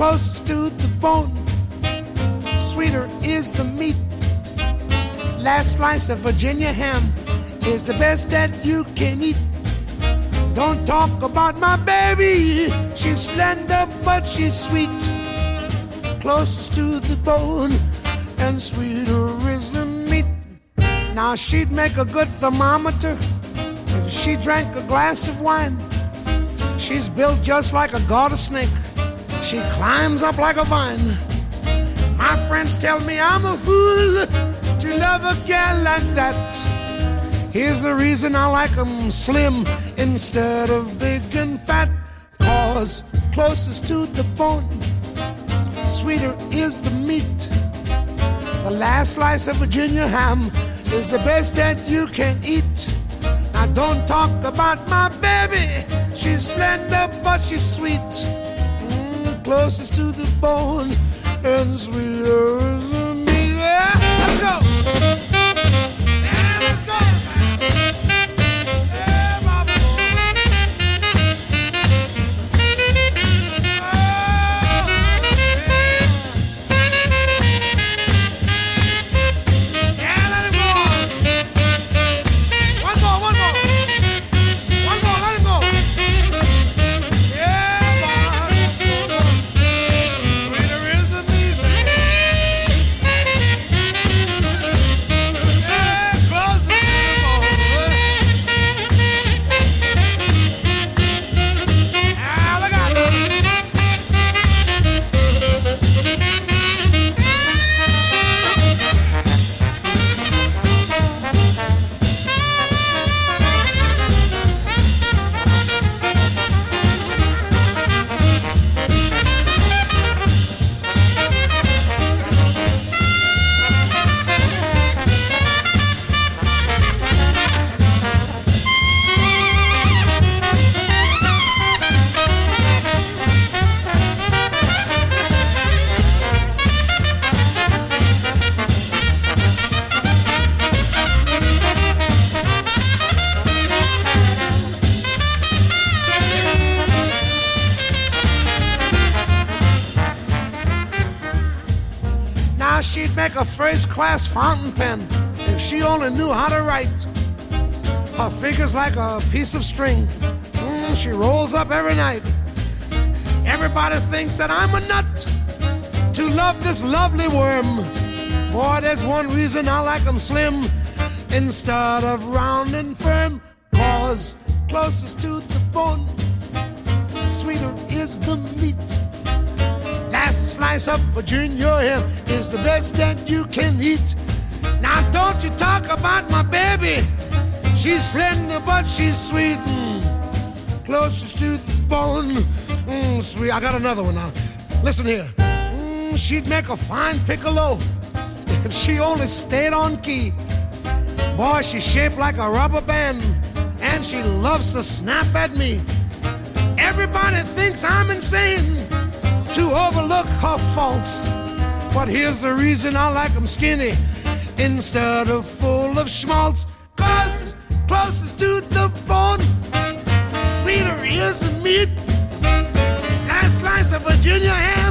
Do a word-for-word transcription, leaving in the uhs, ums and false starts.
closest to the bone. Sweeter is the meat. Last slice of Virginia ham is the best that you can eat. Don't talk about my baby, she's slender but she's sweet. Closest to the bone and sweeter is the meat. Now she'd make a good thermometer if she drank a glass of wine. She's built just like a garter snake, she climbs up like a vine. My friends tell me I'm a fool to love a gal like that. Here's the reason I like 'em slim instead of big and fat. Cause closest to the bone, sweeter is the meat. The last slice of Virginia ham is the best that you can eat. Now don't talk about my baby, she's slender but she's sweet. Mm, closest to the bone and sweeter is the meat. Yeah, let's go. Yeah, let's go. Yeah, Baba. Yeah, let him go. One more, one more. One more, let him go. Yeah, Baba. Sweeter is the meat. Yeah, close the bone. Ah, look out. Now she'd make a first-class fountain pen if she only knew how to write. Her figure's like a piece of string. Mm, she rolls up every night. Everybody thinks that I'm a nut to love this lovely worm. Boy, there's one reason I like 'em slim instead of round and firm. Cause closest to the bone, sweeter is the meat. Last slice of Virginia ham is the best that you can eat. Now don't you talk about my baby, she's slender but she's sweet. Mm, closest to the bone, mm, sweet. I got another one now. Listen here. Mm, she'd make a fine piccolo if she only stayed on key. Boy, she's shaped like a rubber band and she loves to snap at me. Everybody thinks I'm insane to overlook her faults, but here's the reason I like 'em skinny instead of full of schmaltz. Cause closest to the bone, sweeter is the meat. Last slice of Virginia ham